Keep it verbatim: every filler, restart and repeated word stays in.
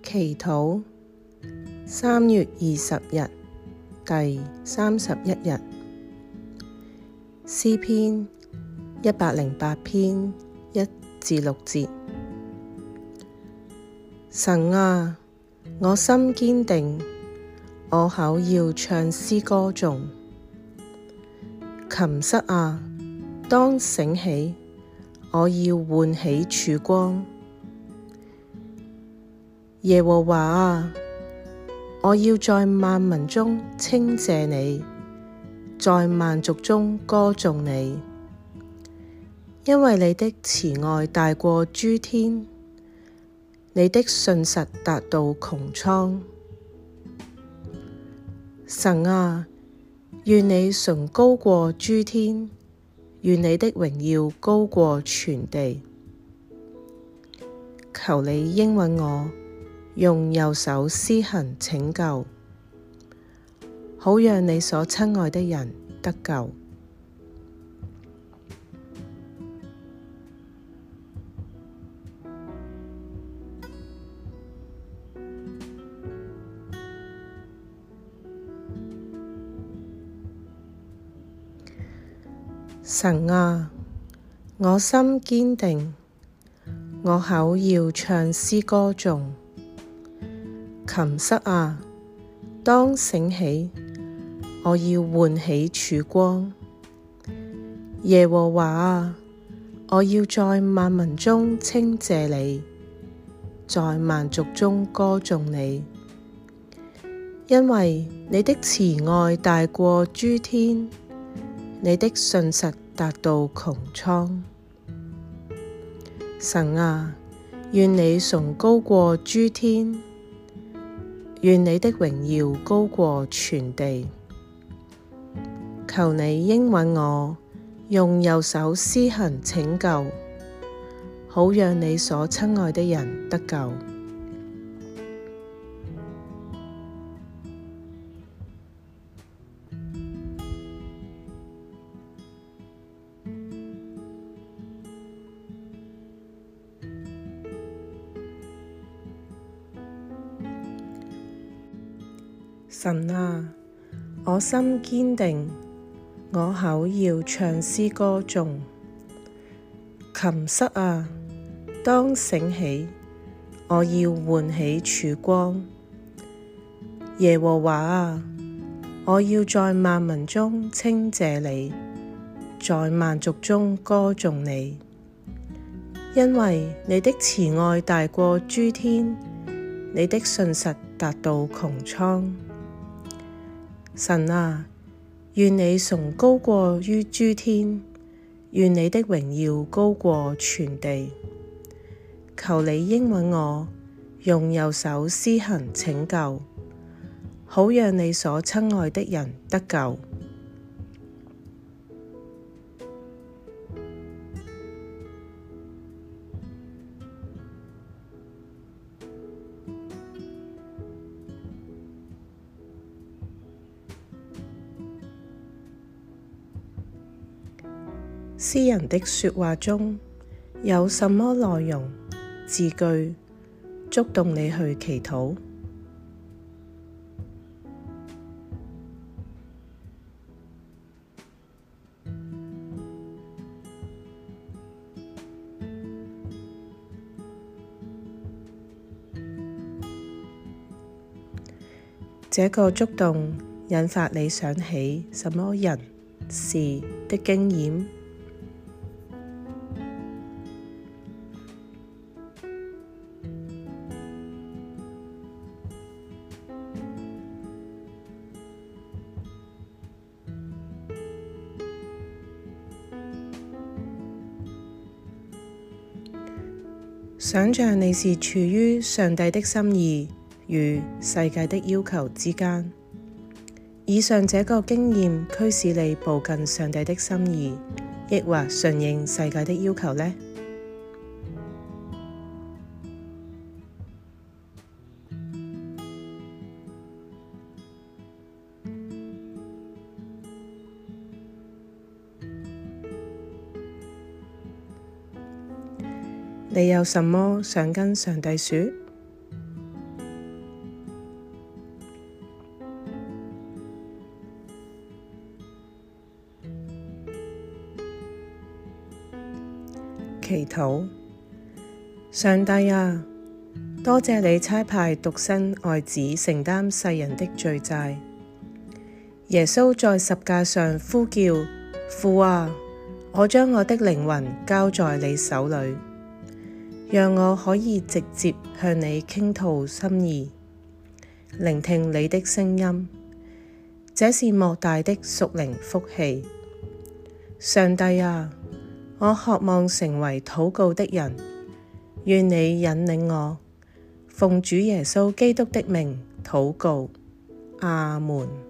祈禱，三月二十日，第三十一日，詩篇一百零八篇一至六節。神啊，我心堅定，我口要唱詩歌頌。琴瑟啊，當醒起，我要喚起曙光。耶和華啊，我要在萬民中稱謝你，在萬族中歌頌你，因為你的慈愛大過諸天，你的信實達到穹蒼。神啊，願你崇高過諸天，願你的榮耀高過全地。求你應允我，用右手施行拯救，好讓你所親愛的人得救。神啊，我心堅定，我口要唱詩歌頌。琴瑟啊，當醒起，我要喚起曙光。耶和華啊，我要在萬民中稱謝你，在萬族中歌頌你，因為你的慈愛大過諸天，你的信實達到穹蒼。神啊，願你崇高過諸天，願你的榮耀高過全地。求你應允我，用右手施行拯救，好讓你所親愛的人得救。神啊，我心堅定，我口要唱詩歌頌。琴瑟啊，當醒起，我要喚起曙光。耶和華啊，我要在萬民中稱謝你，在萬族中歌頌你，因為你的慈愛大過諸天，你的信實達到穹蒼。神啊，願你崇高過於諸天，願你的榮耀高過全地。求你應允我，用右手施行拯救，好讓你所親愛的人得救。詩人的說話中有什麼內容、字句觸動你去祈禱？這個觸動引發你想起什麼人、事的經驗？想像你是處於上帝的心意與世界的要求之間，以上這個經驗驅使你步近上帝的心意，抑或順應世界的要求呢？你有什麼想跟上帝說？ 祈禱。上帝啊，多謝你差派獨生愛子承擔世人的罪債。耶穌在十架上呼叫：父啊，我將我的靈魂交在你手裏，讓我可以直接向你傾吐心意，聆聽你的聲音。這是莫大的屬靈福氣。上帝啊，我渴望成為禱告的人，願你引領我，奉主耶穌基督的名禱告。阿門。